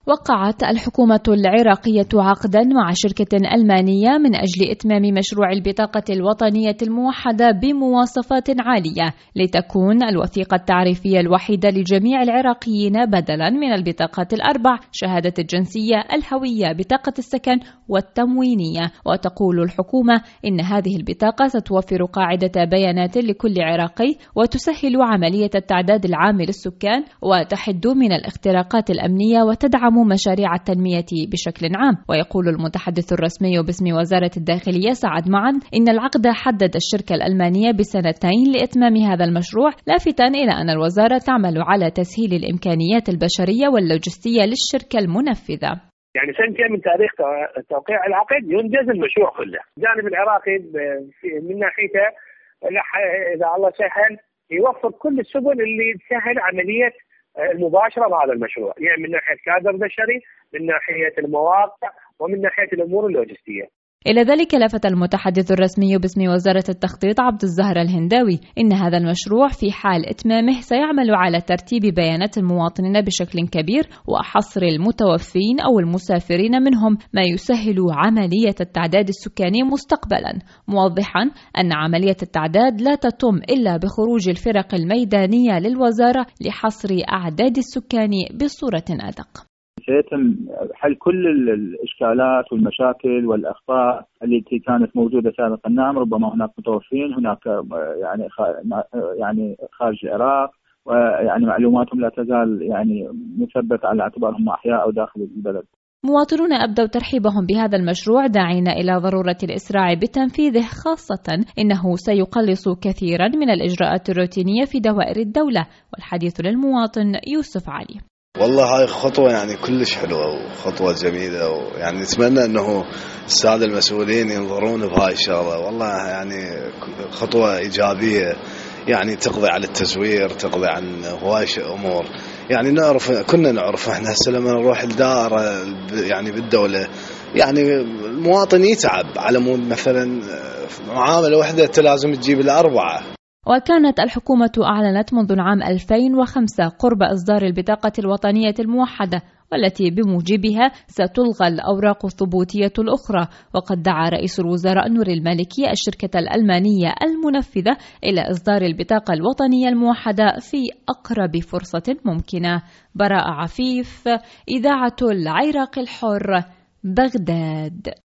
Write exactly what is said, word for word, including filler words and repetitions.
وقعت الحكومة العراقية عقدا مع شركة ألمانية من أجل إتمام مشروع البطاقة الوطنية الموحدة بمواصفات عالية لتكون الوثيقة التعريفية الوحيدة لجميع العراقيين بدلا من البطاقات الأربع: شهادة الجنسية، الهوية، بطاقة السكن والتموينية. وتقول الحكومة إن هذه البطاقة ستوفر قاعدة بيانات لكل عراقي وتسهل عملية التعداد العام للسكان وتحد من الاختراقات الأمنية وتدعم مشاريع التنمية بشكل عام. ويقول المتحدث الرسمي باسم وزارة الداخلية سعد معن إن العقد حدد الشركة الألمانية بسنتين لإتمام هذا المشروع، لافتا إلى أن الوزارة تعمل على تسهيل الإمكانيات البشرية واللوجستية للشركة المنفذة. يعني سنتين من تاريخ توقيع العقد ينجز المشروع كله. الجانب العراقي من ناحيته إذا الله سهل يوفر كل السبل اللي تسهل عملية المباشرة بهذا المشروع، يعني من ناحية كادر بشري، من ناحية المواقع، ومن ناحية الأمور اللوجستية. إلى ذلك لفت المتحدث الرسمي باسم وزارة التخطيط عبد الزهر الهنداوي إن هذا المشروع في حال إتمامه سيعمل على ترتيب بيانات المواطنين بشكل كبير وحصر المتوفين أو المسافرين منهم، ما يسهل عملية التعداد السكاني مستقبلا، موضحا أن عملية التعداد لا تتم إلا بخروج الفرق الميدانية للوزارة لحصر أعداد السكان بصورة أدق. سيتم حل كل الإشكالات والمشاكل والأخطاء التي كانت موجودة سابقا. نعم، ربما هناك متوفين، هناك يعني يعني خارج العراق، ويعني معلوماتهم لا تزال يعني مثبتة على اعتبارهم أحياء أو داخل البلد. مواطنون أبدوا ترحيبهم بهذا المشروع، داعين إلى ضرورة الإسراع بتنفيذه، خاصة إنه سيقلص كثيرا من الإجراءات الروتينية في دوائر الدولة. والحديث للمواطن يوسف علي. والله هاي خطوة يعني كلش حلوة وخطوة جميلة، ويعني نتمنى انه السادة المسؤولين ينظرون بهاي الشغلة. والله يعني خطوة ايجابية، يعني تقضي على التزوير، تقضي عن هواي امور. يعني نعرف، كنا نعرف احنا هسه لما نروح الدائرة يعني بالدولة، يعني المواطن يتعب على مود مثلا معاملة واحدة لازم تجيب الأربعة. وكانت الحكومة أعلنت منذ العام ألفين وخمسة قرب إصدار البطاقة الوطنية الموحدة، والتي بموجبها ستلغى الأوراق الثبوتية الأخرى. وقد دعا رئيس الوزراء نور المالكي الشركة الألمانية المنفذة إلى إصدار البطاقة الوطنية الموحدة في أقرب فرصة ممكنة. براء عفيف، إذاعة العراق الحر، بغداد.